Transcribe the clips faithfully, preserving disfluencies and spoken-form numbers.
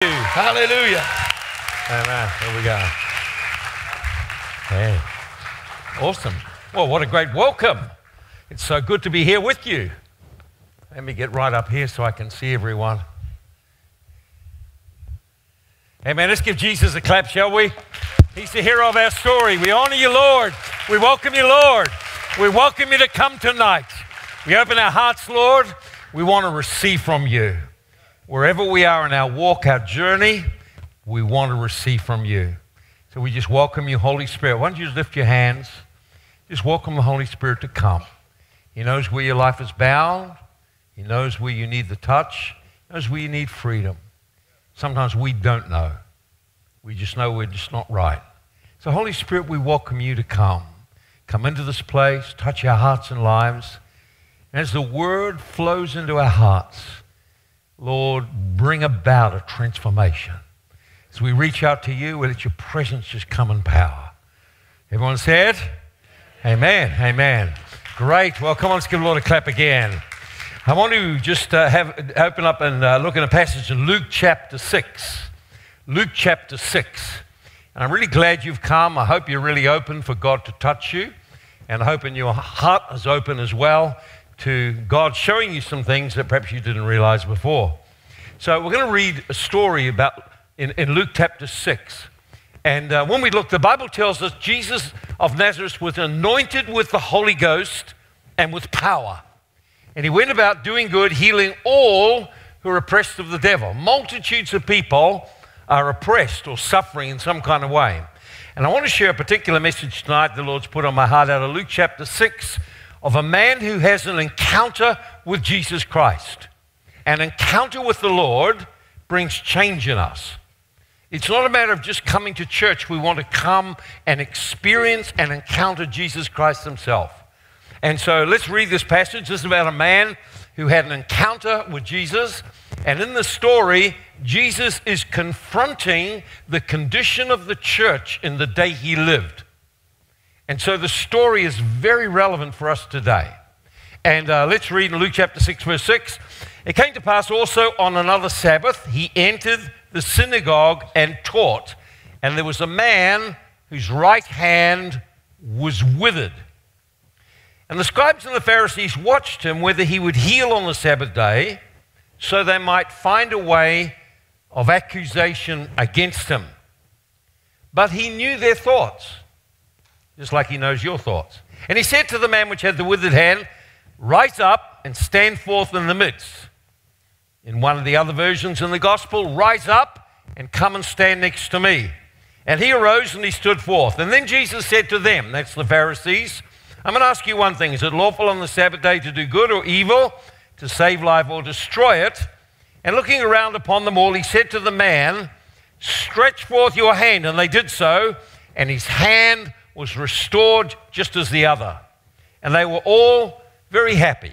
Hallelujah. Amen. Here we go. Hey. Awesome. Well, what a great welcome. It's so good to be here with you. Let me get right up here so I can see everyone. Amen. Let's give Jesus a clap, shall we? He's the hero of our story. We honor you, Lord. We welcome you, Lord. We welcome you to come tonight. We open our hearts, Lord. We want to receive from you. Wherever we are in our walk, our journey, we want to receive from you. So we just welcome you, Holy Spirit. Why don't you just lift your hands? Just welcome the Holy Spirit to come. He knows where your life is bound. He knows where you need the touch. He knows where you need freedom. Sometimes we don't know. We just know we're just not right. So Holy Spirit, we welcome you to come. Come into this place, touch our hearts and lives. And as the word flows into our hearts, Lord, bring about a transformation. As we reach out to you, let your presence just come in power. Everyone said? Amen, amen. Great. Well, come on, let's give the Lord a clap again. I want to just uh, have open up and uh, look at a passage in Luke chapter six. Luke chapter six. And I'm really glad you've come. I hope you're really open for God to touch you. And I hope in your heart is open as well to God showing you some things that perhaps you didn't realize before. So we're going to read a story about in, in Luke chapter six. And uh, when we look, the Bible tells us Jesus of Nazareth was anointed with the Holy Ghost and with power. And he went about doing good, healing all who are oppressed of the devil. Multitudes of people are oppressed or suffering in some kind of way. And I want to share a particular message tonight the Lord's put on my heart out of Luke chapter six of a man who has an encounter with Jesus Christ. An encounter with the Lord brings change in us. It's not a matter of just coming to church. We want to come and experience and encounter Jesus Christ himself. And so let's read this passage. This is about a man who had an encounter with Jesus. And in the story, Jesus is confronting the condition of the church in the day he lived. And so the story is very relevant for us today. And uh, let's read in Luke chapter six, verse six. It came to pass also on another Sabbath, he entered the synagogue and taught. And there was a man whose right hand was withered. And the scribes and the Pharisees watched him whether he would heal on the Sabbath day, so they might find a way of accusation against him. But he knew their thoughts, just like he knows your thoughts. And he said to the man which had the withered hand, rise up and stand forth in the midst. In one of the other versions in the gospel, rise up and come and stand next to me. And he arose and he stood forth. And then Jesus said to them, that's the Pharisees, I'm going to ask you one thing. Is it lawful on the Sabbath day to do good or evil, to save life or destroy it? And looking around upon them all, he said to the man, stretch forth your hand. And they did so, and his hand was restored just as the other. And they were all very happy.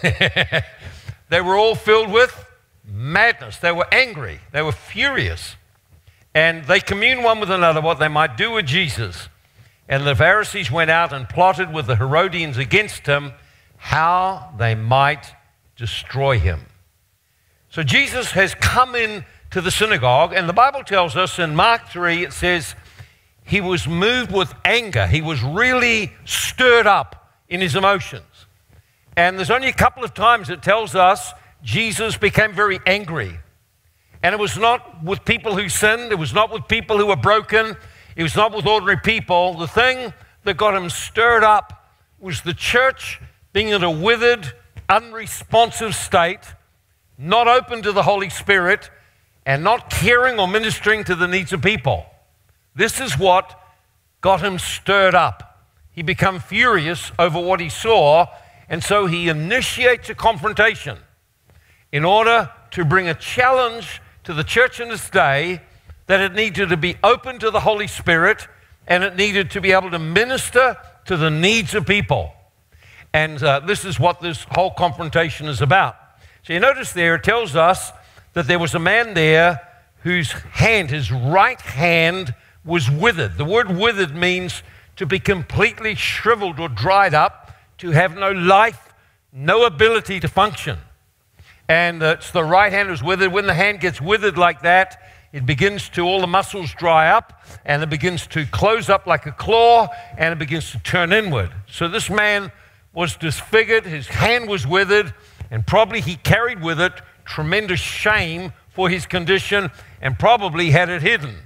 They were all filled with madness. They were angry. They were furious. And they communed one with another what they might do with Jesus. And the Pharisees went out and plotted with the Herodians against him how they might destroy him. So Jesus has come in to the synagogue, and the Bible tells us in Mark three, it says, he was moved with anger. He was really stirred up in his emotions. And there's only a couple of times it tells us Jesus became very angry. And it was not with people who sinned. It was not with people who were broken. It was not with ordinary people. The thing that got him stirred up was the church being in a withered, unresponsive state, not open to the Holy Spirit, and not caring or ministering to the needs of people. This is what got him stirred up. He became furious over what he saw, and so he initiates a confrontation in order to bring a challenge to the church in this day that it needed to be open to the Holy Spirit and it needed to be able to minister to the needs of people. And uh, this is what this whole confrontation is about. So you notice there, it tells us that there was a man there whose hand, his right hand, was withered. The word withered means to be completely shriveled or dried up, to have no life, no ability to function. And uh, it's the right hand was withered. When the hand gets withered like that, it begins to, all the muscles dry up, and it begins to close up like a claw, and it begins to turn inward. So this man was disfigured, his hand was withered, and probably he carried with it tremendous shame for his condition, and probably had it hidden.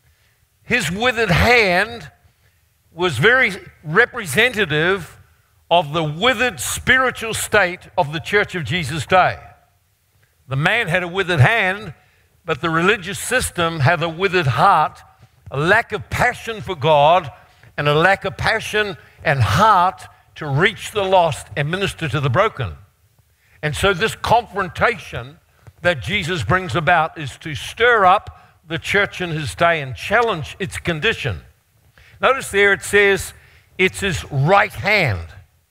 His withered hand was very representative of the withered spiritual state of the Church of Jesus' day. The man had a withered hand, but the religious system had a withered heart, a lack of passion for God, and a lack of passion and heart to reach the lost and minister to the broken. And so this confrontation that Jesus brings about is to stir up the church in his day and challenge its condition. Notice there it says it's his right hand.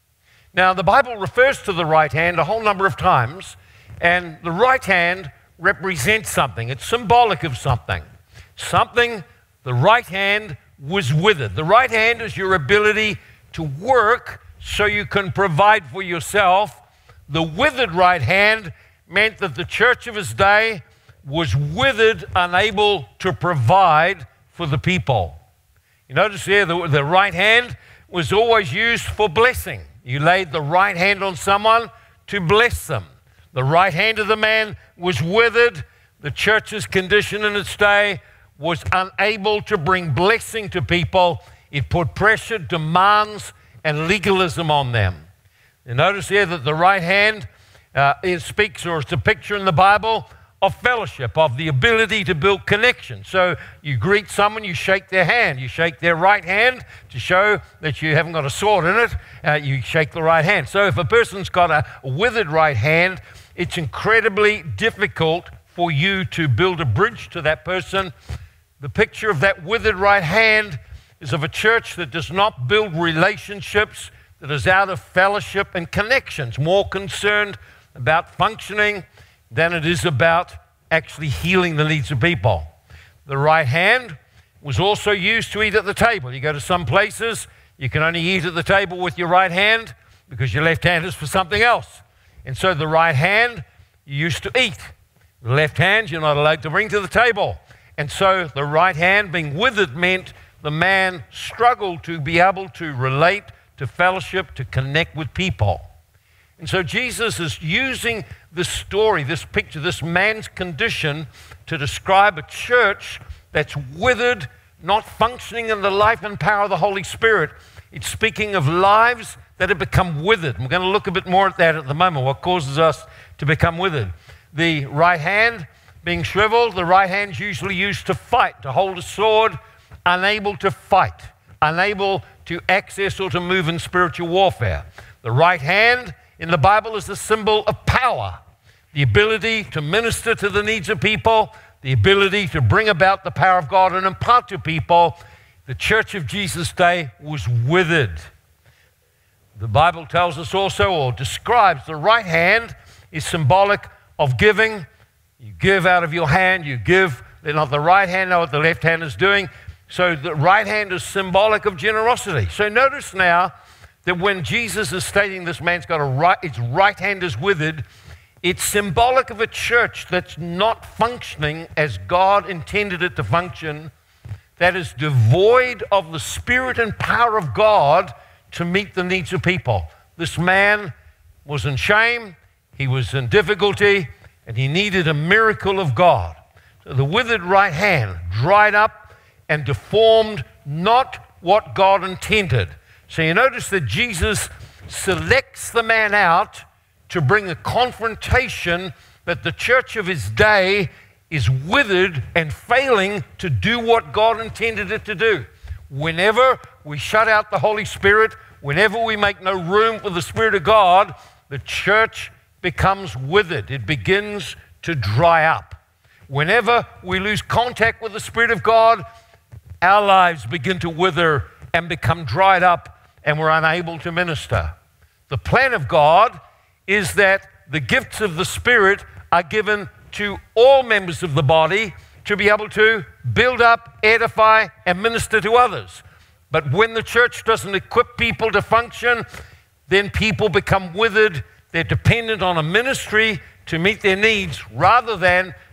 Now the Bible refers to the right hand a whole number of times, and the right hand represents something. It's symbolic of something. Something, the right hand was withered. The right hand is your ability to work so you can provide for yourself. The withered right hand meant that the church of his day was withered, unable to provide for the people. You notice here the, the right hand was always used for blessing. You laid the right hand on someone to bless them. The right hand of the man was withered. The church's condition in its day was unable to bring blessing to people. It put pressure, demands, and legalism on them. You notice here that the right hand, uh, it speaks, or it's a picture in the Bible, of fellowship, of the ability to build connection. So you greet someone, you shake their hand. You shake their right hand to show that you haven't got a sword in it. Uh, you shake the right hand. So if a person's got a withered right hand, it's incredibly difficult for you to build a bridge to that person. The picture of that withered right hand is of a church that does not build relationships, that is out of fellowship and connections, more concerned about functioning than it is about actually healing the needs of people. The right hand was also used to eat at the table. You go to some places, you can only eat at the table with your right hand because your left hand is for something else. And so the right hand you used to eat. The left hand you're not allowed to bring to the table. And so the right hand being withered meant the man struggled to be able to relate, to fellowship, to connect with people. And so Jesus is using this story, this picture, this man's condition to describe a church that's withered, not functioning in the life and power of the Holy Spirit. It's speaking of lives that have become withered. We're going to look a bit more at that at the moment, what causes us to become withered. The right hand being shriveled, the right hand's usually used to fight, to hold a sword, unable to fight, unable to access or to move in spiritual warfare. The right hand in the Bible is a symbol of power, the ability to minister to the needs of people, the ability to bring about the power of God and impart to people. The church of Jesus' day was withered. The Bible tells us also, or describes, the right hand is symbolic of giving. You give out of your hand, you give, not the right hand know what the left hand is doing. So the right hand is symbolic of generosity. So notice now that when Jesus is stating this man's got a right, its right hand is withered, it's symbolic of a church that's not functioning as God intended it to function, that is devoid of the spirit and power of God to meet the needs of people. This man was in shame, he was in difficulty, and he needed a miracle of God. So the withered right hand, dried up and deformed, not what God intended. So you notice that Jesus selects the man out to bring a confrontation that the church of his day is withered and failing to do what God intended it to do. Whenever we shut out the Holy Spirit, whenever we make no room for the Spirit of God, the church becomes withered. It begins to dry up. Whenever we lose contact with the Spirit of God, our lives begin to wither and become dried up, and we're unable to minister. The plan of God is that the gifts of the Spirit are given to all members of the body to be able to build up, edify, and minister to others. But when the church doesn't equip people to function, then people become withered. They're dependent on a ministry to meet their needs rather than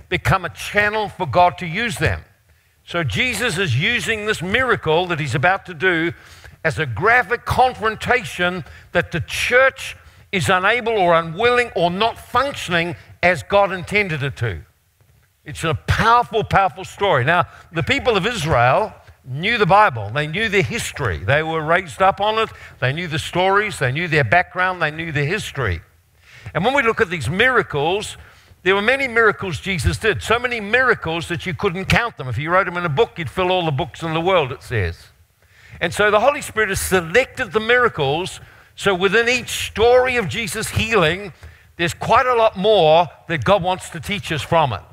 become a channel for God to use them. So Jesus is using this miracle that he's about to do as a graphic confrontation that the church is unable or unwilling or not functioning as God intended it to. It's a powerful, powerful story. Now, the people of Israel knew the Bible. They knew their history. They were raised up on it. They knew the stories. They knew their background. They knew their history. And when we look at these miracles, there were many miracles Jesus did. So many miracles that you couldn't count them. If you wrote them in a book, you'd fill all the books in the world, it says. And so the Holy Spirit has selected the miracles. So within each story of Jesus' healing, there's quite a lot more that God wants to teach us from it.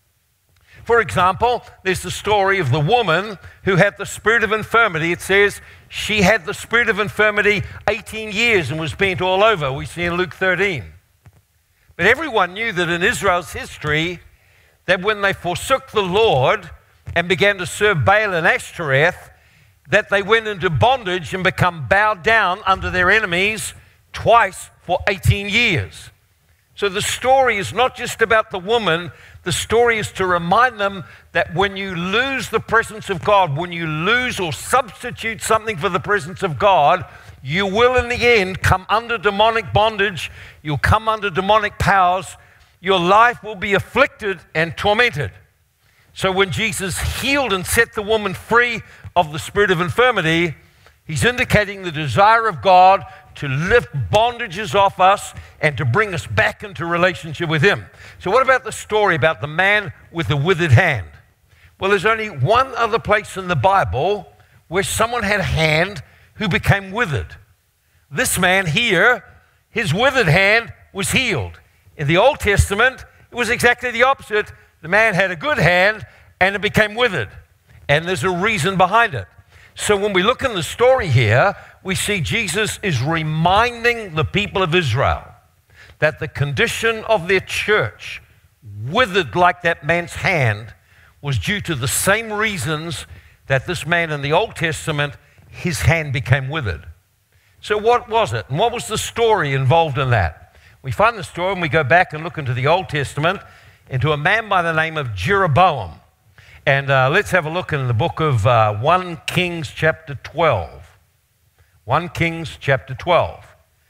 For example, there's the story of the woman who had the spirit of infirmity. It says she had the spirit of infirmity eighteen years and was bent all over. We see in Luke thirteen. But everyone knew that in Israel's history, that when they forsook the Lord and began to serve Baal and Ashtoreth, that they went into bondage and become bowed down under their enemies twice for eighteen years. So the story is not just about the woman. The story is to remind them that when you lose the presence of God, when you lose or substitute something for the presence of God, you will in the end come under demonic bondage. You'll come under demonic powers. Your life will be afflicted and tormented. So when Jesus healed and set the woman free of the spirit of infirmity, he's indicating the desire of God to lift bondages off us and to bring us back into relationship with him. So what about the story about the man with the withered hand? Well, there's only one other place in the Bible where someone had a hand who became withered. This man here, his withered hand was healed. In the Old Testament, it was exactly the opposite. The man had a good hand and it became withered. And there's a reason behind it. So when we look in the story here, we see Jesus is reminding the people of Israel that the condition of their church, withered like that man's hand, was due to the same reasons that this man in the Old Testament, his hand became withered. So what was it? And what was the story involved in that? We find the story and we go back and look into the Old Testament, into a man by the name of Jeroboam. And uh, let's have a look in the book of uh, First Kings chapter twelve. First Kings chapter twelve.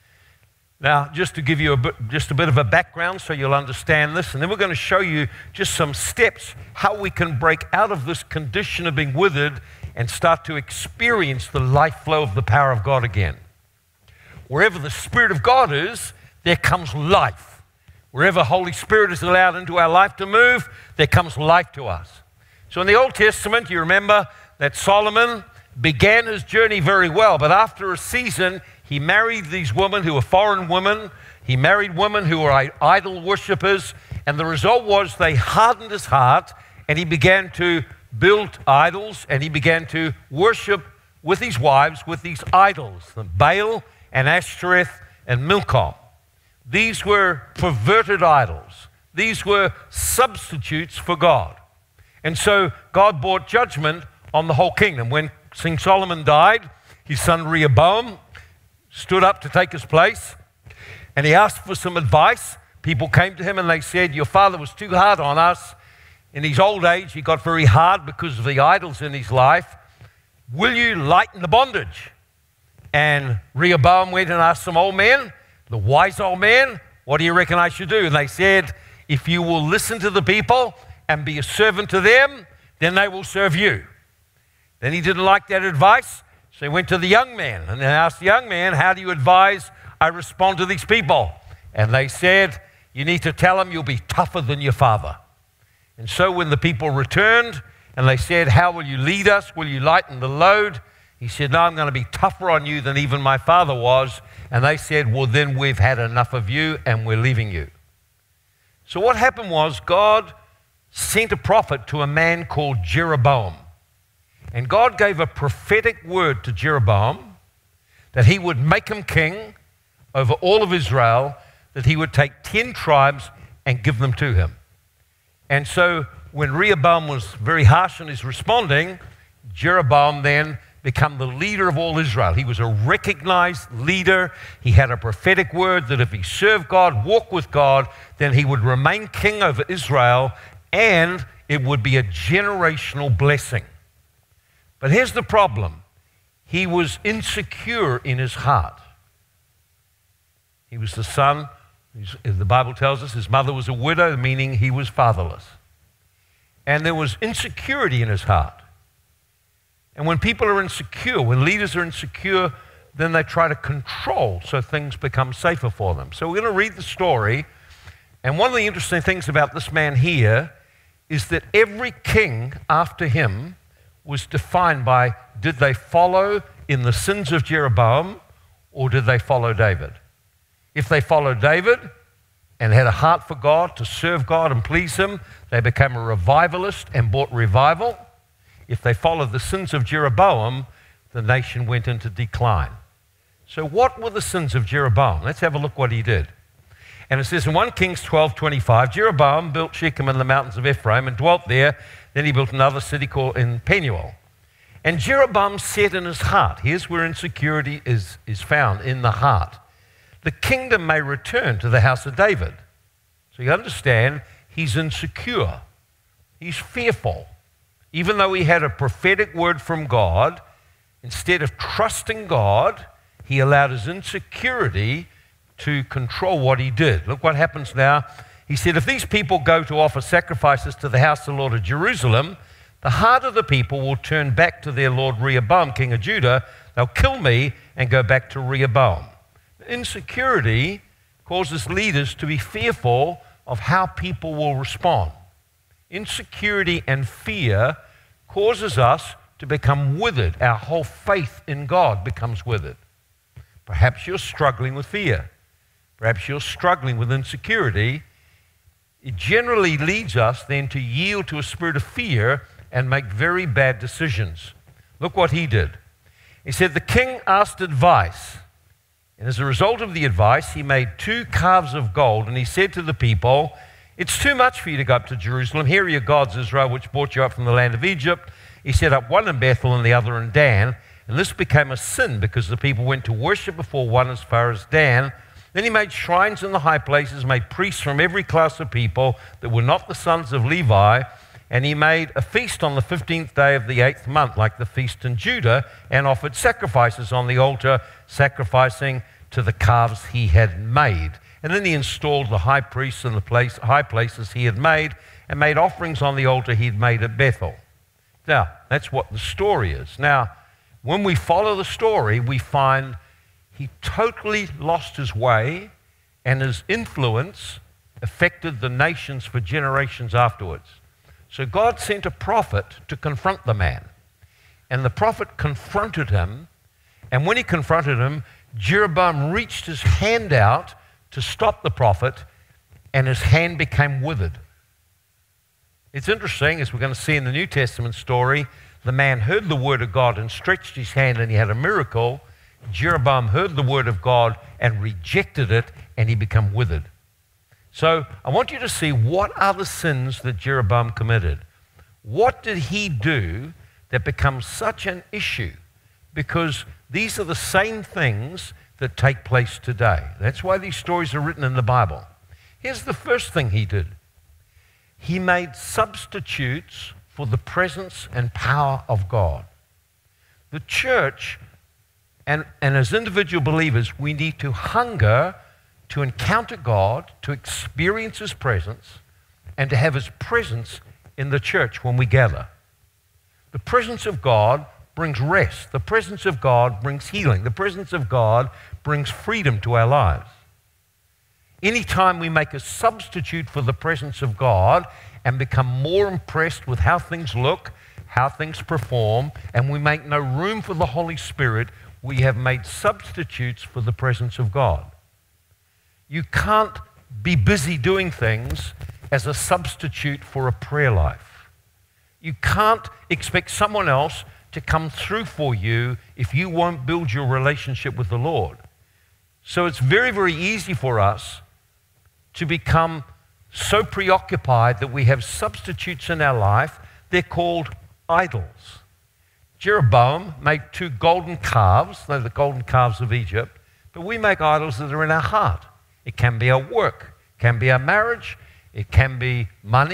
Now, just to give you a bit, just a bit of a background so you'll understand this, and then we're going to show you just some steps how we can break out of this condition of being withered and start to experience the life flow of the power of God again. Wherever the Spirit of God is, there comes life. Wherever Holy Spirit is allowed into our life to move, there comes life to us. So in the Old Testament, you remember that Solomon began his journey very well, but after a season, he married these women who were foreign women. He married women who were idol worshippers, and the result was they hardened his heart, and he began to build idols, and he began to worship with his wives, with these idols, Baal and Ashtoreth and Milcom. These were perverted idols. These were substitutes for God. And so God brought judgment on the whole kingdom. When King Solomon died, his son Rehoboam stood up to take his place, and he asked for some advice. People came to him and they said, your father was too hard on us. In his old age, he got very hard because of the idols in his life. Will you lighten the bondage? And Rehoboam went and asked some old men, the wise old men, what do you reckon I should do? And they said, if you will listen to the people and be a servant to them, then they will serve you. Then he didn't like that advice, so he went to the young man and they asked the young man, how do you advise I respond to these people? And they said, you need to tell them you'll be tougher than your father. And so when the people returned and they said, how will you lead us? Will you lighten the load? He said, no, I'm going to be tougher on you than even my father was. And they said, well, then we've had enough of you and we're leaving you. So what happened was God sent a prophet to a man called Jeroboam. And God gave a prophetic word to Jeroboam that he would make him king over all of Israel, that he would take ten tribes and give them to him. And so when Rehoboam was very harsh in his responding, Jeroboam then became the leader of all Israel. He was a recognized leader. He had a prophetic word that if he served God, walked with God, then he would remain king over Israel, and it would be a generational blessing. But here's the problem. He was insecure in his heart. He was the son, the Bible tells us, his mother was a widow, meaning he was fatherless. And there was insecurity in his heart. And when people are insecure, when leaders are insecure, then they try to control so things become safer for them. So we're going to read the story. And one of the interesting things about this man here is that every king after him was defined by, did they follow in the sins of Jeroboam or did they follow David? If they followed David and had a heart for God, to serve God and please him, they became a revivalist and brought revival. If they followed the sins of Jeroboam, the nation went into decline. So what were the sins of Jeroboam? Let's have a look what he did. And it says in First Kings twelve twenty-five, Jeroboam built Shechem in the mountains of Ephraim and dwelt there. Then he built another city called in Penuel. And Jeroboam said in his heart, here's where insecurity is, is found, in the heart. The kingdom may return to the house of David. So you understand, he's insecure. He's fearful. Even though he had a prophetic word from God, instead of trusting God, he allowed his insecurity to control what he did. Look what happens now. He said, if these people go to offer sacrifices to the house of the Lord of Jerusalem, the heart of the people will turn back to their Lord Rehoboam, king of Judah. They'll kill me and go back to Rehoboam. Insecurity causes leaders to be fearful of how people will respond. Insecurity and fear causes us to become withered. Our whole faith in God becomes withered. Perhaps you're struggling with fear. Perhaps you're struggling with insecurity. It generally leads us then to yield to a spirit of fear and make very bad decisions. Look what he did. He said, the king asked advice. And as a result of the advice, he made two calves of gold. And he said to the people, it's too much for you to go up to Jerusalem. Here are your gods, Israel, which brought you up from the land of Egypt. He set up one in Bethel and the other in Dan. And this became a sin because the people went to worship before one as far as Dan. Then he made shrines in the high places, made priests from every class of people that were not the sons of Levi. And he made a feast on the fifteenth day of the eighth month, like the feast in Judah, and offered sacrifices on the altar, sacrificing to the calves he had made. And then he installed the high priests in the place, high places he had made, and made offerings on the altar he had made at Bethel. Now, that's what the story is. Now, when we follow the story, we find he totally lost his way, and his influence affected the nations for generations afterwards. So God sent a prophet to confront the man. And the prophet confronted him, and when he confronted him, Jeroboam reached his hand out to stop the prophet, and his hand became withered. It's interesting, as we're going to see in the New Testament story, the man heard the word of God and stretched his hand and he had a miracle. Jeroboam heard the word of God and rejected it, and he became withered. So I want you to see, what are the sins that Jeroboam committed? What did he do that becomes such an issue? Because these are the same things that take place today. That's why these stories are written in the Bible. Here's the first thing he did. He made substitutes for the presence and power of God. The church, and, and as individual believers, we need to hunger to encounter God, to experience his presence, and to have his presence in the church when we gather. The presence of God brings rest. The presence of God brings healing. The presence of God brings freedom to our lives. Anytime we make a substitute for the presence of God and become more impressed with how things look, how things perform, and we make no room for the Holy Spirit, we have made substitutes for the presence of God. You can't be busy doing things as a substitute for a prayer life. You can't expect someone else to come through for you if you won't build your relationship with the Lord. So it's very, very easy for us to become so preoccupied that we have substitutes in our life. They're called idols. Jeroboam made two golden calves, they're the golden calves of Egypt, but we make idols that are in our heart. It can be our work, it can be our marriage, it can be money,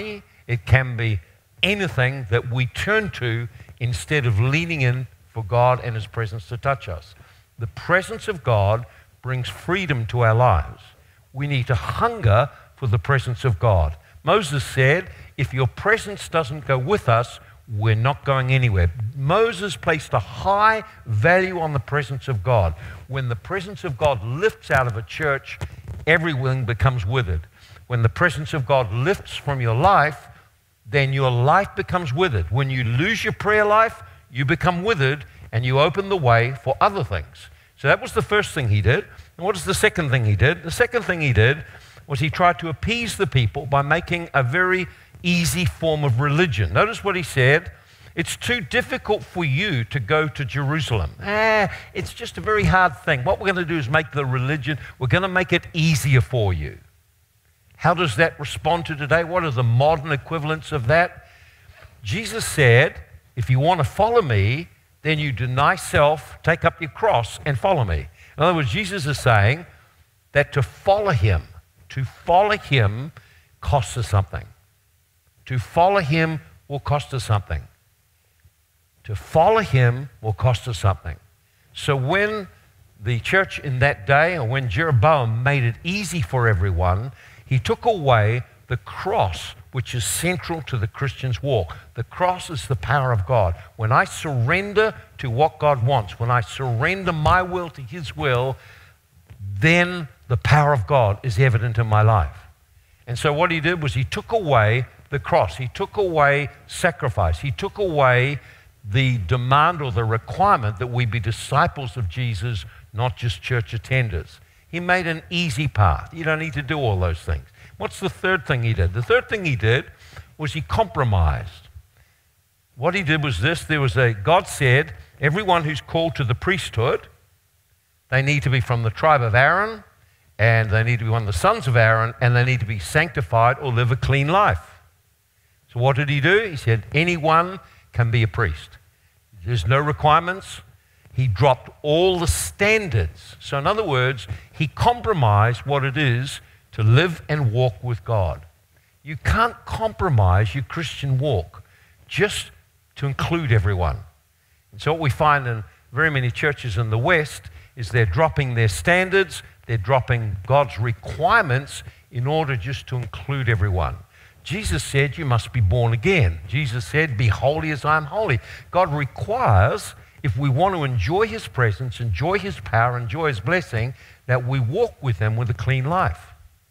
It can be anything that we turn to instead of leaning in for God and His presence to touch us. The presence of God brings freedom to our lives. We need to hunger for the presence of God. Moses said, if your presence doesn't go with us, we're not going anywhere. Moses placed a high value on the presence of God. When the presence of God lifts out of a church, everything becomes withered. When the presence of God lifts from your life, then your life becomes withered. When you lose your prayer life, you become withered and you open the way for other things. So that was the first thing he did. And what is the second thing he did? The second thing he did was he tried to appease the people by making a very easy form of religion. Notice what he said. It's too difficult for you to go to Jerusalem. Ah, it's just a very hard thing. What we're going to do is make the religion, we're going to make it easier for you. How does that respond to today? What are the modern equivalents of that? Jesus said, if you want to follow me, then you deny self, take up your cross, and follow me. In other words, Jesus is saying that to follow him, to follow him costs us something. To follow him will cost us something. To follow him will cost us something. So when the church in that day, or when Jeroboam made it easy for everyone, he took away the cross, which is central to the Christian's walk. The cross is the power of God. When I surrender to what God wants, when I surrender my will to his will, then the power of God is evident in my life. And so what he did was he took away the cross. He took away sacrifice. He took away the demand or the requirement that we be disciples of Jesus, not just church attenders. He made an easy path. You don't need to do all those things. What's the third thing he did? The third thing he did was he compromised. What he did was this. There was a, God said, everyone who's called to the priesthood, they need to be from the tribe of Aaron, and they need to be one of the sons of Aaron, and they need to be sanctified or live a clean life. So what did he do? He said, anyone can be a priest. There's no requirements. He dropped all the standards. So in other words, he compromised what it is to live and walk with God. You can't compromise your Christian walk just to include everyone. And so what we find in very many churches in the West is they're dropping their standards, they're dropping God's requirements in order just to include everyone. Jesus said you must be born again. Jesus said, be holy as I am holy. God requires, if we want to enjoy his presence, enjoy his power, enjoy his blessing, that we walk with him with a clean life.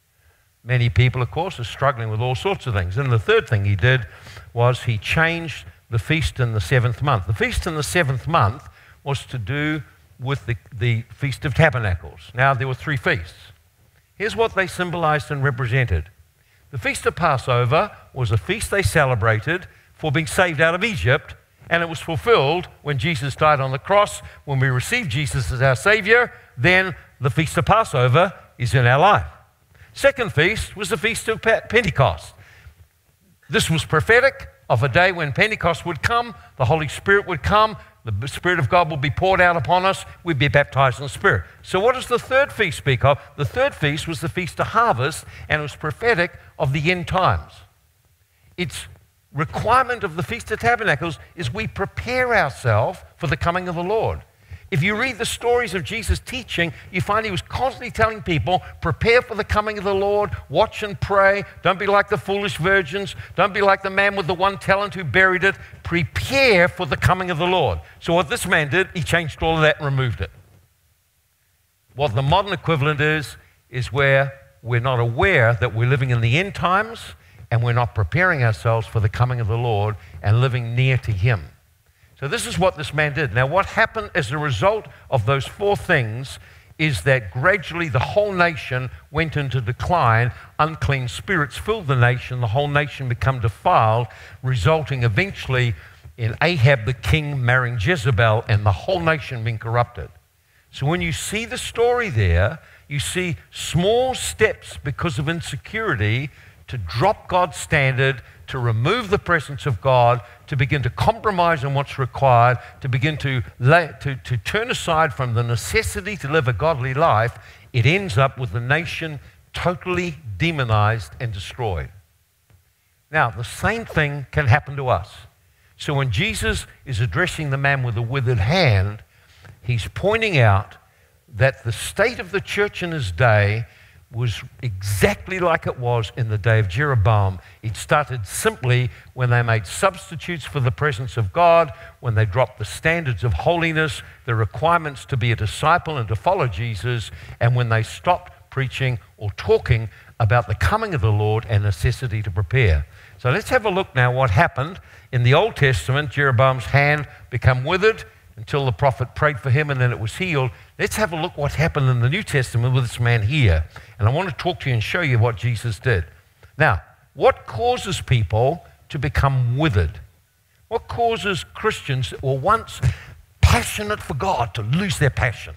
Many people, of course, are struggling with all sorts of things. And the third thing he did was he changed the feast in the seventh month. The feast in the seventh month was to do with the, the Feast of Tabernacles. Now, there were three feasts. Here's what they symbolized and represented. The Feast of Passover was a feast they celebrated for being saved out of Egypt, and it was fulfilled when Jesus died on the cross. When we received Jesus as our Savior, then the Feast of Passover is in our life. Second feast was the Feast of Pentecost. This was prophetic of a day when Pentecost would come, the Holy Spirit would come, the Spirit of God would be poured out upon us, we'd be baptized in the Spirit. So what does the third feast speak of? The third feast was the Feast of Harvest, and it was prophetic of the end times. Its requirement of the Feast of Tabernacles is we prepare ourselves for the coming of the Lord. If you read the stories of Jesus' teaching, you find he was constantly telling people, prepare for the coming of the Lord, watch and pray, don't be like the foolish virgins, don't be like the man with the one talent who buried it, prepare for the coming of the Lord. So what this man did, he changed all of that and removed it. What the modern equivalent is, is where we're not aware that we're living in the end times and we're not preparing ourselves for the coming of the Lord and living near to him. So this is what this man did. Now, what happened as a result of those four things is that gradually the whole nation went into decline. Unclean spirits filled the nation. The whole nation became defiled, resulting eventually in Ahab the king marrying Jezebel and the whole nation being corrupted. So when you see the story there, you see small steps because of insecurity to drop God's standard, to remove the presence of God, to begin to compromise on what's required, to begin to, lay, to, to turn aside from the necessity to live a godly life. It ends up with the nation totally demonized and destroyed. Now, the same thing can happen to us. So when Jesus is addressing the man with the withered hand, he's pointing out that the state of the church in his day was exactly like it was in the day of Jeroboam. It started simply when they made substitutes for the presence of God, when they dropped the standards of holiness, the requirements to be a disciple and to follow Jesus, and when they stopped preaching or talking about the coming of the Lord and necessity to prepare. So let's have a look now what happened. In the Old Testament, Jeroboam's hand became withered until the prophet prayed for him and then it was healed. Let's have a look what happened in the New Testament with this man here. And I want to talk to you and show you what Jesus did. Now, what causes people to become withered? What causes Christians that were once passionate for God to lose their passion?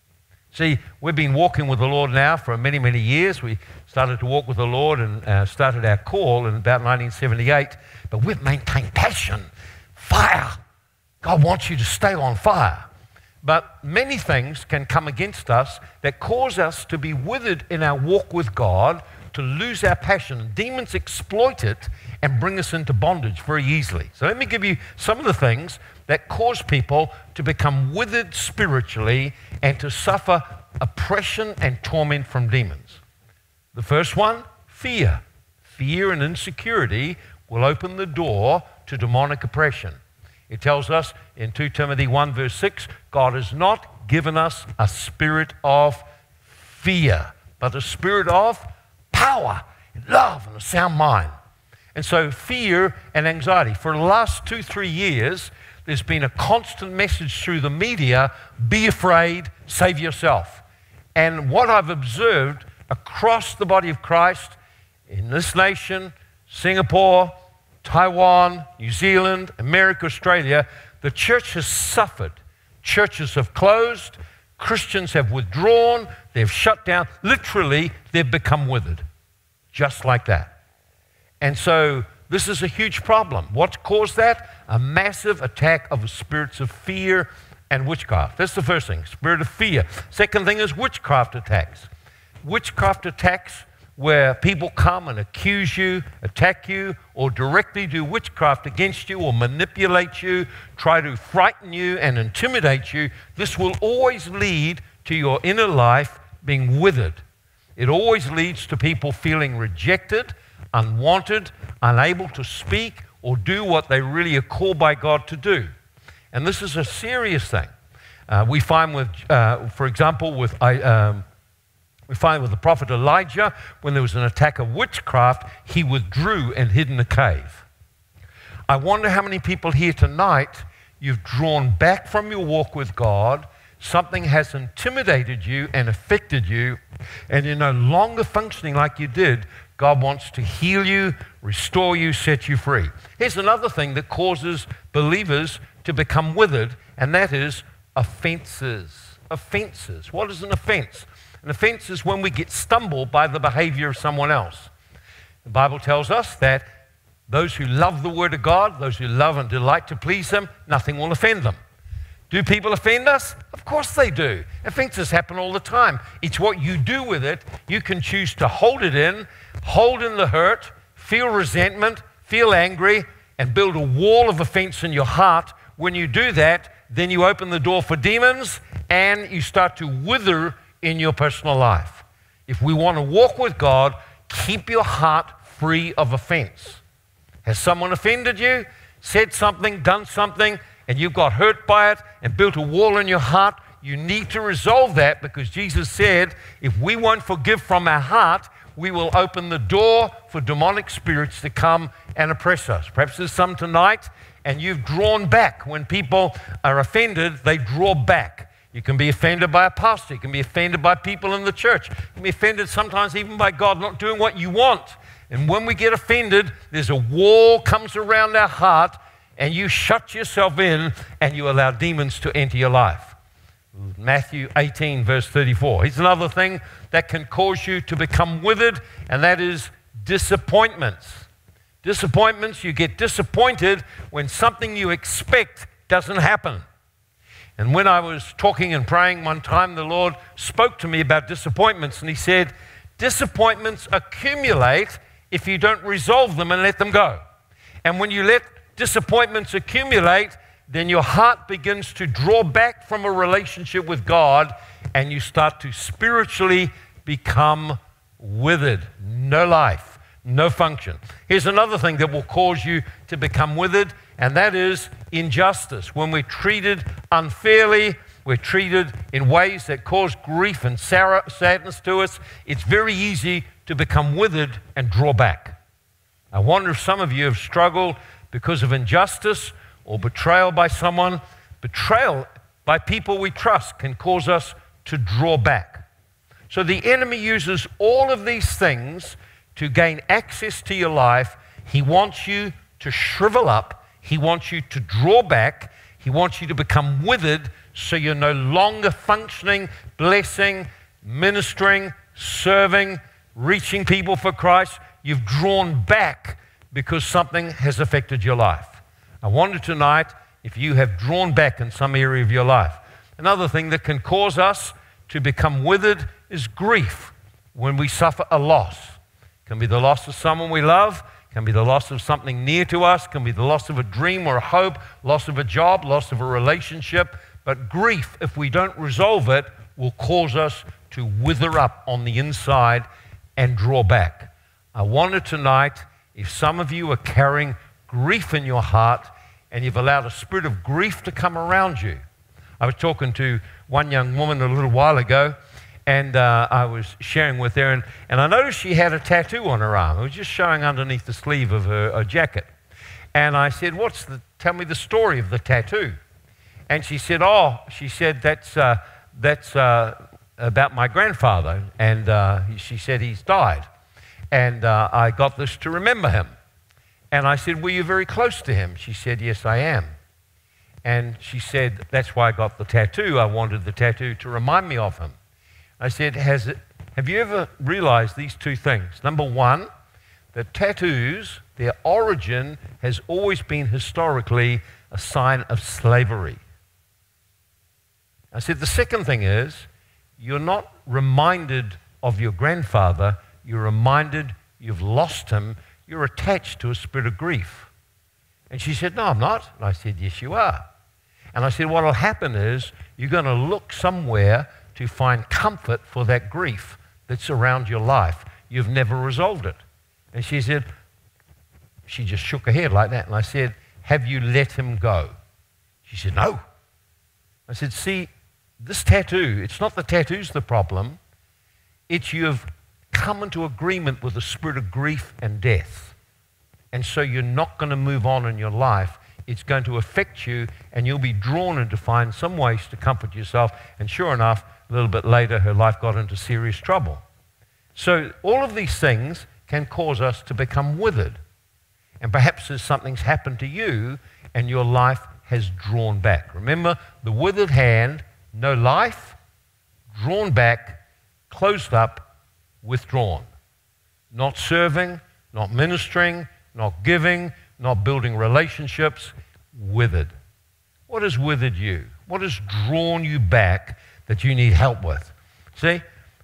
See, we've been walking with the Lord now for many, many years. We started to walk with the Lord and uh, started our call in about nineteen seventy-eight. But we've maintained passion, fire. God wants you to stay on fire. But many things can come against us that cause us to be withered in our walk with God, to lose our passion. Demons exploit it and bring us into bondage very easily. So let me give you some of the things that cause people to become withered spiritually and to suffer oppression and torment from demons. The first one, fear. Fear and insecurity will open the door to demonic oppression. It tells us in Second Timothy one verse six, God has not given us a spirit of fear, but a spirit of power, and love, and a sound mind. And so fear and anxiety. For the last two, three years, there's been a constant message through the media, be afraid, save yourself. And what I've observed across the body of Christ in this nation, Singapore, Taiwan, New Zealand, America, Australia, the church has suffered. Churches have closed, Christians have withdrawn, they've shut down. Literally, they've become withered, just like that. And so this is a huge problem. What's caused that? A massive attack of spirits of fear and witchcraft. That's the first thing, spirit of fear. Second thing is witchcraft attacks. Witchcraft attacks where people come and accuse you, attack you, or directly do witchcraft against you or manipulate you, try to frighten you and intimidate you. This will always lead to your inner life being withered. It always leads to people feeling rejected, unwanted, unable to speak or do what they really are called by God to do. And this is a serious thing. Uh, we find with, uh, for example, with um, we find with the prophet Elijah, when there was an attack of witchcraft, he withdrew and hid in a cave. I wonder how many people here tonight, you've drawn back from your walk with God, something has intimidated you and affected you, and you're no longer functioning like you did. God wants to heal you, restore you, set you free. Here's another thing that causes believers to become withered, and that is offenses. Offenses. What is an offense? An offense is when we get stumbled by the behavior of someone else. The Bible tells us that those who love the Word of God, those who love and delight to please Him, nothing will offend them. Do people offend us? Of course they do. Offenses happen all the time. It's what you do with it. You can choose to hold it in, hold in the hurt, feel resentment, feel angry, and build a wall of offense in your heart. When you do that, then you open the door for demons and you start to wither in your personal life. If we want to walk with God, keep your heart free of offense. Has someone offended you, said something, done something, and you've got hurt by it and built a wall in your heart? You need to resolve that, because Jesus said if we won't forgive from our heart, we will open the door for demonic spirits to come and oppress us. Perhaps there's some tonight and you've drawn back. When people are offended, they draw back. You can be offended by a pastor. You can be offended by people in the church. You can be offended sometimes even by God not doing what you want. And when we get offended, there's a wall comes around our heart, and you shut yourself in and you allow demons to enter your life. Matthew eighteen, verse thirty-four. Here's another thing that can cause you to become withered, and that is disappointments. Disappointments, you get disappointed when something you expect doesn't happen. And when I was talking and praying one time, the Lord spoke to me about disappointments, and He said, disappointments accumulate if you don't resolve them and let them go. And when you let disappointments accumulate, then your heart begins to draw back from a relationship with God, and you start to spiritually become withered. No life, no function. Here's another thing that will cause you to become withered, and that is injustice. When we're treated unfairly, we're treated in ways that cause grief and sadness to us, it's very easy to become withered and draw back. I wonder if some of you have struggled because of injustice or betrayal by someone. Betrayal by people we trust can cause us to draw back. So the enemy uses all of these things to gain access to your life. He wants you to shrivel up. He wants you to draw back. He wants you to become withered so you're no longer functioning, blessing, ministering, serving, reaching people for Christ. You've drawn back because something has affected your life. I wonder tonight if you have drawn back in some area of your life. Another thing that can cause us to become withered is grief. When we suffer a loss, it can be the loss of someone we love, can be the loss of something near to us, can be the loss of a dream or a hope, loss of a job, loss of a relationship. But grief, if we don't resolve it, will cause us to wither up on the inside and draw back. I wonder tonight if some of you are carrying grief in your heart and you've allowed a spirit of grief to come around you. I was talking to one young woman a little while ago, and uh, I was sharing with her, and, and I noticed she had a tattoo on her arm. It was just showing underneath the sleeve of her, her jacket. And I said, "What's the, tell me the story of the tattoo." And she said, oh, she said, that's, uh, that's uh, about my grandfather. And uh, she said, he's died. And uh, I got this to remember him. And I said, were you very close to him? She said, yes, I am. And she said, that's why I got the tattoo. I wanted the tattoo to remind me of him. I said, Has it, have you ever realized these two things? Number one, that tattoos, their origin has always been historically a sign of slavery. I said, the second thing is, you're not reminded of your grandfather, you're reminded you've lost him, you're attached to a spirit of grief. And she said, no, I'm not. And I said, yes, you are. And I said, what will happen is you're going to look somewhere to find comfort for that grief that's around your life. You've never resolved it. And she said, she just shook her head like that. And I said, have you let him go? She said, no. I said, see, this tattoo, it's not the tattoo's the problem. It's you've come into agreement with the spirit of grief and death. And so you're not going to move on in your life. It's going to affect you, and you'll be drawn in to find some ways to comfort yourself. And sure enough, a little bit later, her life got into serious trouble. So all of these things can cause us to become withered. And perhaps there's something's happened to you, and your life has drawn back. Remember, the withered hand, no life, drawn back, closed up, withdrawn. Not serving, not ministering, not giving, not building relationships, withered. What has withered you? What has drawn you back that you need help with? See,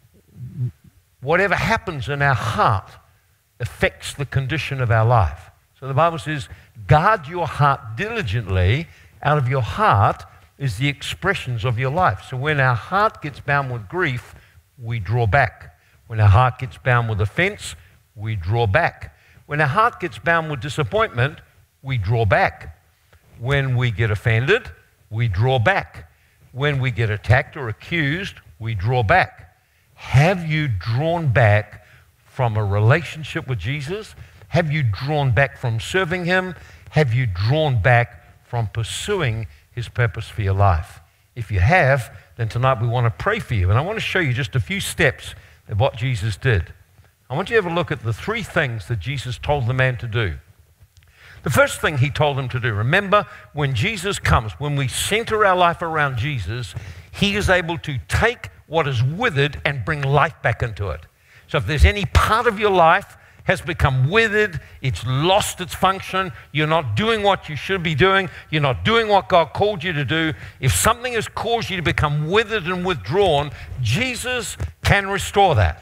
whatever happens in our heart affects the condition of our life. So the Bible says, guard your heart diligently. Out of your heart is the expressions of your life. So when our heart gets bound with grief, we draw back. When our heart gets bound with offense, we draw back. When our heart gets bound with disappointment, we draw back. When we get offended, we draw back. When we get attacked or accused, we draw back. Have you drawn back from a relationship with Jesus? Have you drawn back from serving him? Have you drawn back from pursuing his purpose for your life? If you have, then tonight we want to pray for you. And I want to show you just a few steps of what Jesus did. I want you to have a look at the three things that Jesus told the man to do. The first thing he told him to do, remember, when Jesus comes, when we center our life around Jesus, he is able to take what is withered and bring life back into it. So if there's any part of your life has become withered, it's lost its function, you're not doing what you should be doing, you're not doing what God called you to do, if something has caused you to become withered and withdrawn, Jesus can restore that.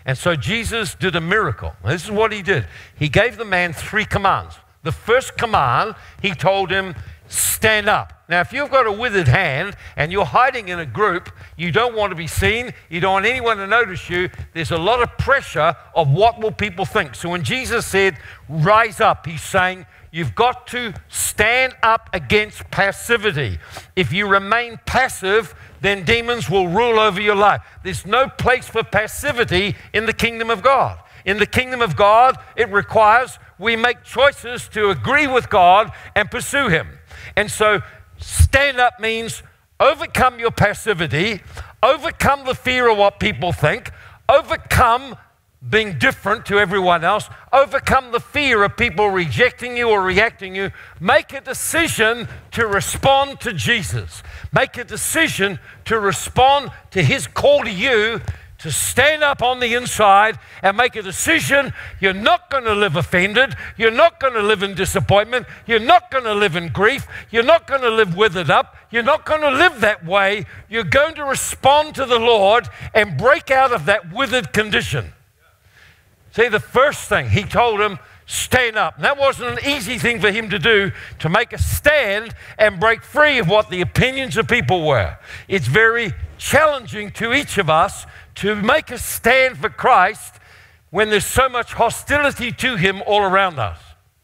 And so Jesus did a miracle. This is what he did. He gave the man three commands. The first command, he told him, stand up. Now, if you've got a withered hand and you're hiding in a group, you don't want to be seen, you don't want anyone to notice you, there's a lot of pressure of what will people think. So when Jesus said, rise up, he's saying, you've got to stand up against passivity. If you remain passive, then demons will rule over your life. There's no place for passivity in the kingdom of God. In the kingdom of God, it requires we make choices to agree with God and pursue him. And so stand up means overcome your passivity, overcome the fear of what people think, overcome being different to everyone else, overcome the fear of people rejecting you or reacting you. Make a decision to respond to Jesus. Make a decision to respond to his call to you to stand up on the inside and make a decision. You're not going to live offended. You're not going to live in disappointment. You're not going to live in grief. You're not going to live withered up. You're not going to live that way. You're going to respond to the Lord and break out of that withered condition. See, the first thing he told him, stand up. And that wasn't an easy thing for him to do, to make a stand and break free of what the opinions of people were. It's very challenging to each of us to make a stand for Christ when there's so much hostility to him all around us.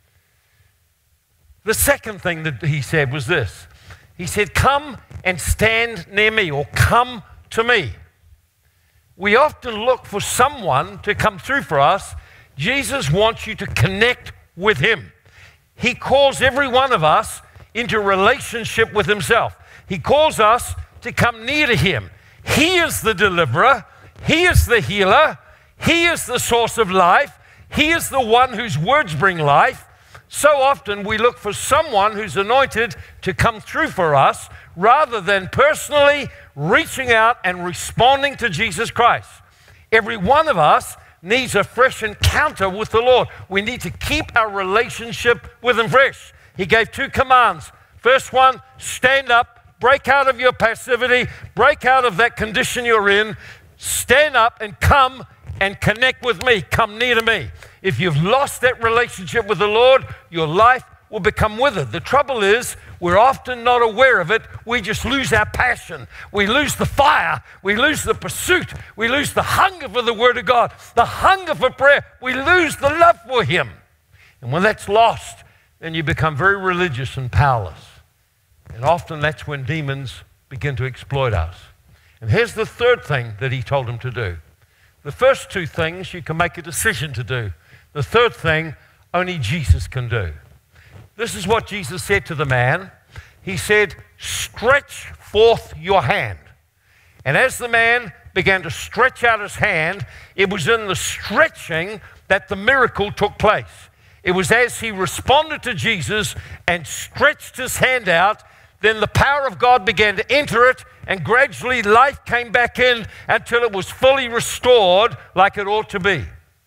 The second thing that he said was this. He said, come and stand near me, or come to me. We often look for someone to come through for us. Jesus wants you to connect with him. He calls every one of us into relationship with himself. He calls us to come near to him. He is the deliverer. He is the healer. He is the source of life. He is the one whose words bring life. So often we look for someone who's anointed to come through for us rather than personally reaching out and responding to Jesus Christ. Every one of us needs a fresh encounter with the Lord. We need to keep our relationship with him fresh. He gave two commands. First one, stand up, break out of your passivity, break out of that condition you're in, stand up and come and connect with me, come near to me. If you've lost that relationship with the Lord, your life will become withered. The trouble is, we're often not aware of it. We just lose our passion. We lose the fire. We lose the pursuit. We lose the hunger for the Word of God, the hunger for prayer. We lose the love for him. And when that's lost, then you become very religious and powerless. And often that's when demons begin to exploit us. And here's the third thing that he told him to do. The first two things you can make a decision to do. The third thing, only Jesus can do. This is what Jesus said to the man. He said, stretch forth your hand. And as the man began to stretch out his hand, it was in the stretching that the miracle took place. It was as he responded to Jesus and stretched his hand out, then the power of God began to enter it, and gradually life came back in until it was fully restored like it ought to be.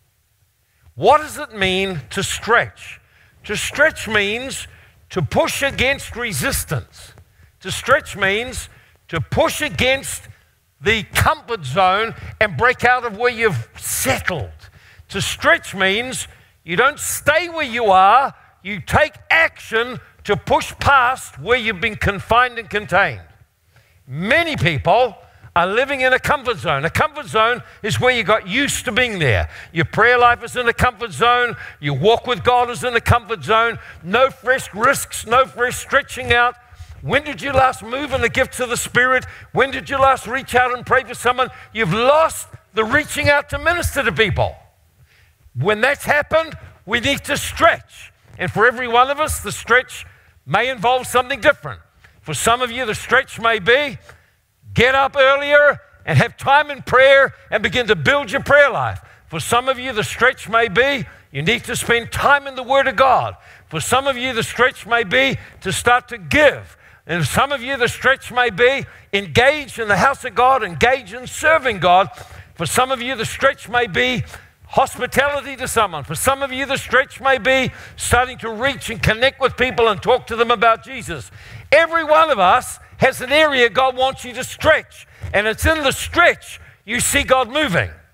What does it mean to stretch? To stretch means to push against resistance. To stretch means to push against the comfort zone and break out of where you've settled. To stretch means you don't stay where you are, you take action to push past where you've been confined and contained. Many people are living in a comfort zone. A comfort zone is where you got used to being there. Your prayer life is in a comfort zone. Your walk with God is in a comfort zone. No fresh risks, no fresh stretching out. When did you last move in the gifts of the Spirit? When did you last reach out and pray for someone? You've lost the reaching out to minister to people. When that's happened, we need to stretch. And for every one of us, the stretch may involve something different. For some of you, the stretch may be get up earlier and have time in prayer and begin to build your prayer life. For some of you, the stretch may be you need to spend time in the Word of God. For some of you, the stretch may be to start to give. And for some of you, the stretch may be engage in the house of God, engage in serving God. For some of you, the stretch may be hospitality to someone. For some of you, the stretch may be starting to reach and connect with people and talk to them about Jesus. Every one of us has an area God wants you to stretch, and it's in the stretch you see God moving.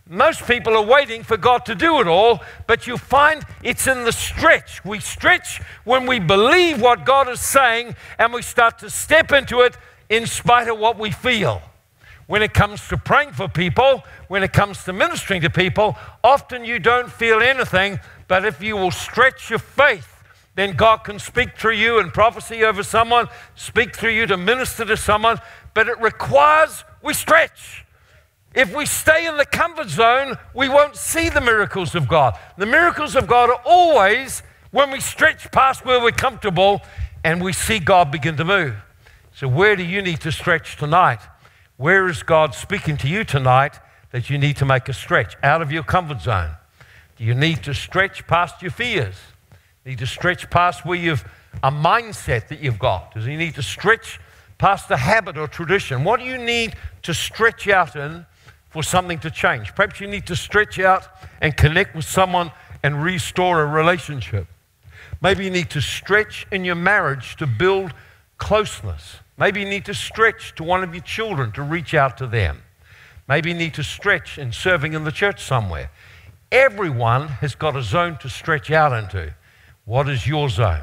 Most people are waiting for God to do it all, but you find it's in the stretch. We stretch when we believe what God is saying and we start to step into it in spite of what we feel. When it comes to praying for people, when it comes to ministering to people, often you don't feel anything, but if you will stretch your faith, then God can speak through you and prophecy over someone, speak through you to minister to someone, but it requires we stretch. If we stay in the comfort zone, we won't see the miracles of God. The miracles of God are always when we stretch past where we're comfortable and we see God begin to move. So where do you need to stretch tonight? Where is God speaking to you tonight that you need to make a stretch out of your comfort zone? Do you need to stretch past your fears? Do you need to stretch past where you've a mindset that you've got? Does you need to stretch past a habit or tradition? What do you need to stretch out in for something to change? Perhaps you need to stretch out and connect with someone and restore a relationship. Maybe you need to stretch in your marriage to build closeness. Maybe you need to stretch to one of your children to reach out to them. Maybe you need to stretch in serving in the church somewhere. Everyone has got a zone to stretch out into. What is your zone?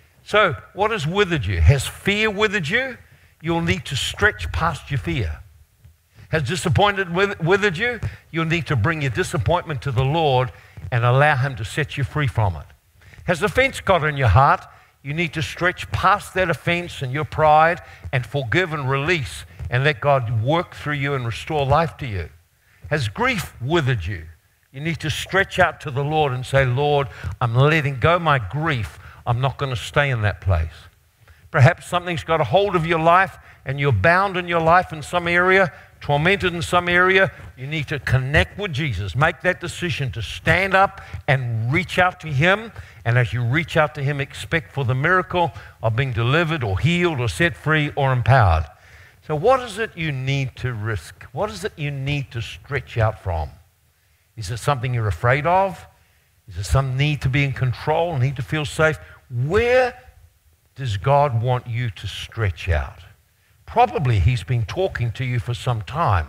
So what has withered you? Has fear withered you? You'll need to stretch past your fear. Has disappointed withered you? You'll need to bring your disappointment to the Lord and allow Him to set you free from it. Has offense got in your heart? You need to stretch past that offense and your pride and forgive and release and let God work through you and restore life to you. Has grief withered you? You need to stretch out to the Lord and say, Lord, I'm letting go my grief. I'm not going to stay in that place. Perhaps something's got a hold of your life and you're bound in your life in some area, tormented in some area. You need to connect with Jesus. Make that decision to stand up and reach out to Him. And as you reach out to Him, expect for the miracle of being delivered or healed or set free or empowered. So what is it you need to risk? What is it you need to stretch out from? Is it something you're afraid of? Is it some need to be in control, need to feel safe? Where does God want you to stretch out? Probably He's been talking to you for some time.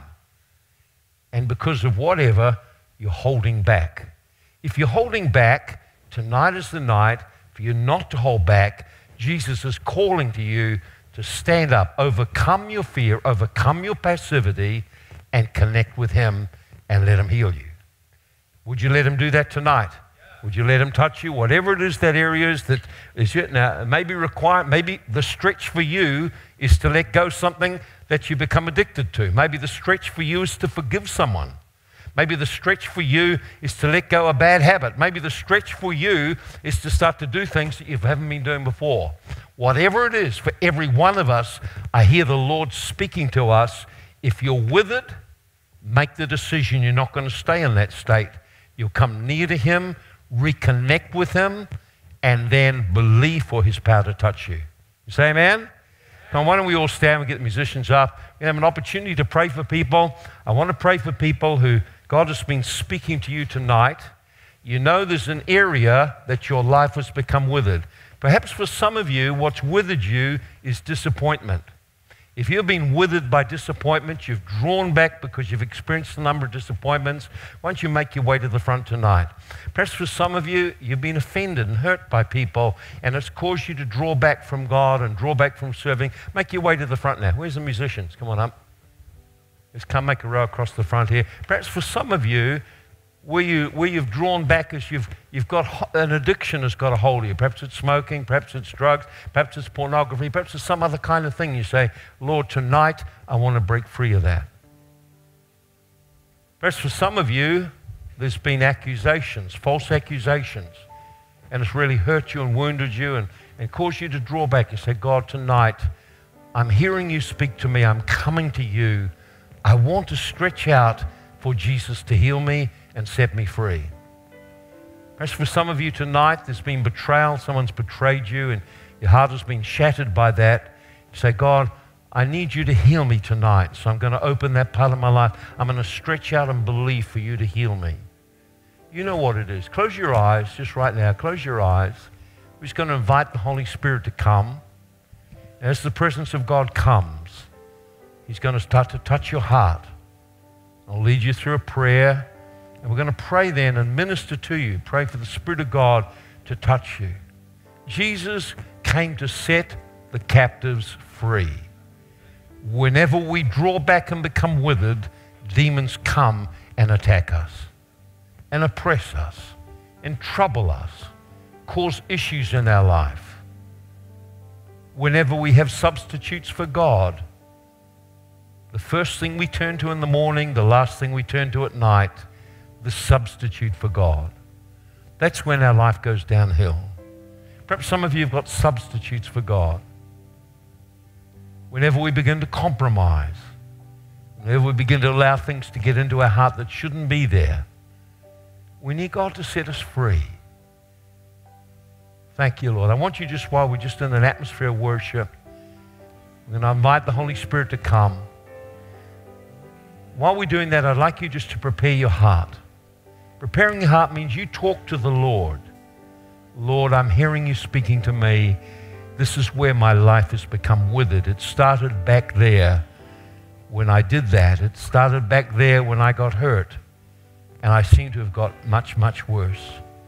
And because of whatever, you're holding back. If you're holding back, tonight is the night for you not to hold back. Jesus is calling to you to stand up, overcome your fear, overcome your passivity, and connect with Him and let Him heal you. Would you let Him do that tonight? Would you let Him touch you? Whatever it is that area is that is it now, maybe require, maybe the stretch for you is to let go something that you become addicted to. Maybe the stretch for you is to forgive someone. Maybe the stretch for you is to let go a bad habit. Maybe the stretch for you is to start to do things that you haven't been doing before. Whatever it is, for every one of us, I hear the Lord speaking to us. If you're with it, make the decision you're not going to stay in that state. You'll come near to Him, reconnect with Him, and then believe for His power to touch you. You say amen? Now, why don't we all stand and get the musicians up? We have an opportunity to pray for people. I want to pray for people who God has been speaking to you tonight. You know there's an area that your life has become withered. Perhaps for some of you, what's withered you is disappointment. If you've been withered by disappointment, you've drawn back because you've experienced a number of disappointments, why don't you make your way to the front tonight? Perhaps for some of you, you've been offended and hurt by people, and it's caused you to draw back from God and draw back from serving. Make your way to the front now. Where's the musicians? Come on up. Let's come make a row across the front here. Perhaps for some of you, where, you, where you've drawn back is you've, you've got an addiction has got a hold of you. Perhaps it's smoking, perhaps it's drugs, perhaps it's pornography, perhaps it's some other kind of thing. You say, Lord, tonight I want to break free of that. Perhaps for some of you, there's been accusations, false accusations, and it's really hurt you and wounded you and, and caused you to draw back. You say, God, tonight I'm hearing you speak to me. I'm coming to you. I want to stretch out for Jesus to heal me and set me free. Perhaps for some of you tonight, there's been betrayal. Someone's betrayed you and your heart has been shattered by that. You say, God, I need you to heal me tonight. So I'm going to open that part of my life. I'm going to stretch out and believe for you to heal me. You know what it is. Close your eyes just right now. Close your eyes. We're just going to invite the Holy Spirit to come. As the presence of God comes, He's going to start to touch your heart. I'll lead you through a prayer. And we're going to pray then and minister to you. Pray for the Spirit of God to touch you. Jesus came to set the captives free. Whenever we draw back and become withered, demons come and attack us and oppress us and trouble us, cause issues in our life. Whenever we have substitutes for God, the first thing we turn to in the morning, the last thing we turn to at night, the substitute for God. That's when our life goes downhill. Perhaps some of you have got substitutes for God. Whenever we begin to compromise, whenever we begin to allow things to get into our heart that shouldn't be there, we need God to set us free. Thank you, Lord. I want you just, while we're just in an atmosphere of worship, we're going to invite the Holy Spirit to come. While we're doing that, I'd like you just to prepare your heart. Preparing your heart means you talk to the Lord. Lord, I'm hearing you speaking to me. This is where my life has become withered. It started back there when I did that. It started back there when I got hurt. And I seem to have got much, much worse.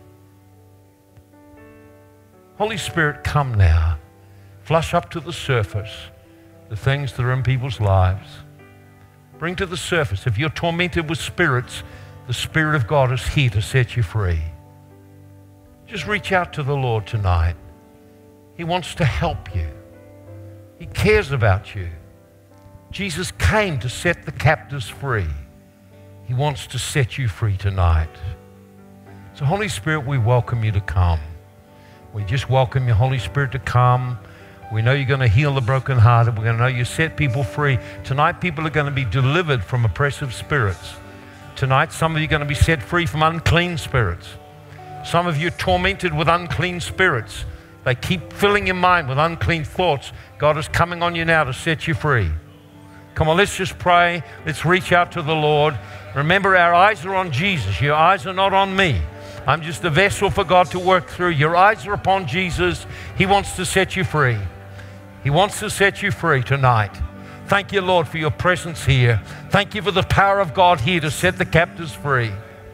Holy Spirit, come now. Flush up to the surface the things that are in people's lives. Bring to the surface. If you're tormented with spirits, the Spirit of God is here to set you free. Just reach out to the Lord tonight. He wants to help you. He cares about you. Jesus came to set the captives free. He wants to set you free tonight. So Holy Spirit, we welcome you to come. We just welcome you, Holy Spirit, to come. We know you're going to heal the brokenhearted. We're going to know you set people free. Tonight, people are going to be delivered from oppressive spirits. Tonight, some of you are going to be set free from unclean spirits. Some of you are tormented with unclean spirits. They keep filling your mind with unclean thoughts. God is coming on you now to set you free. Come on, let's just pray. Let's reach out to the Lord. Remember, our eyes are on Jesus. Your eyes are not on me. I'm just a vessel for God to work through. Your eyes are upon Jesus. He wants to set you free. He wants to set you free tonight. Thank you, Lord, for your presence here. Thank you for the power of God here to set the captives free.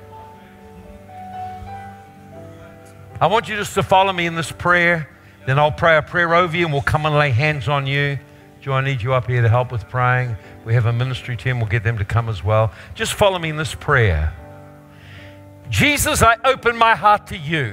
I want you just to follow me in this prayer. Then I'll pray a prayer over you and we'll come and lay hands on you. Joe, I need you up here to help with praying. We have a ministry team. We'll get them to come as well. Just follow me in this prayer. Jesus, I open my heart to you.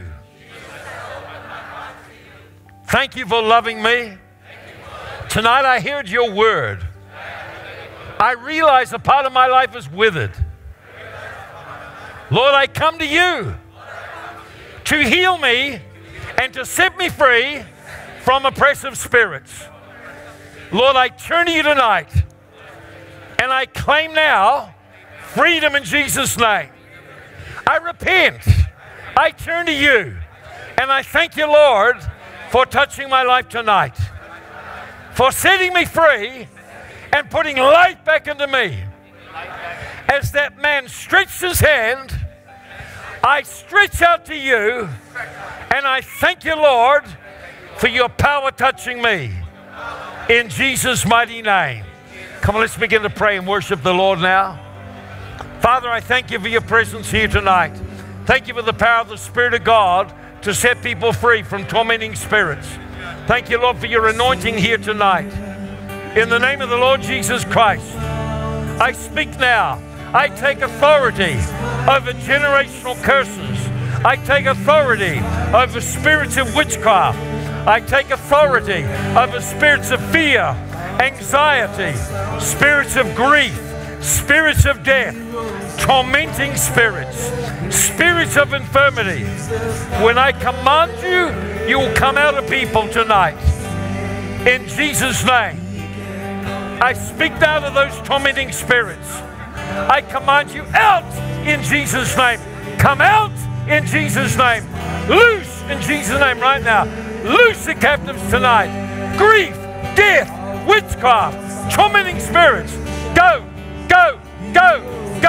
Thank you for loving me. Tonight I heard your word. I realize a part of my life is withered. Lord, I come to you to heal me and to set me free from oppressive spirits. Lord, I turn to you tonight and I claim now freedom in Jesus' name. I repent. I turn to you and I thank you, Lord, for touching my life tonight, for setting me free and putting life back into me. As that man stretched his hand, I stretch out to you and I thank you, Lord, for your power touching me. In Jesus' mighty name. Come on, let's begin to pray and worship the Lord now. Father, I thank you for your presence here tonight. Thank you for the power of the Spirit of God to set people free from tormenting spirits. Thank you, Lord, for your anointing here tonight. In the name of the Lord Jesus Christ, I speak now. I take authority over generational curses. I take authority over spirits of witchcraft. I take authority over spirits of fear, anxiety, spirits of grief, spirits of death, tormenting spirits, spirits of infirmity. When I command you, you will come out of people tonight. In Jesus' name, I speak now to those tormenting spirits. I command you out in Jesus' name. Come out in Jesus' name. Loose in Jesus' name right now. Loose the captives tonight. Grief, death, witchcraft, tormenting spirits. Go, go, go,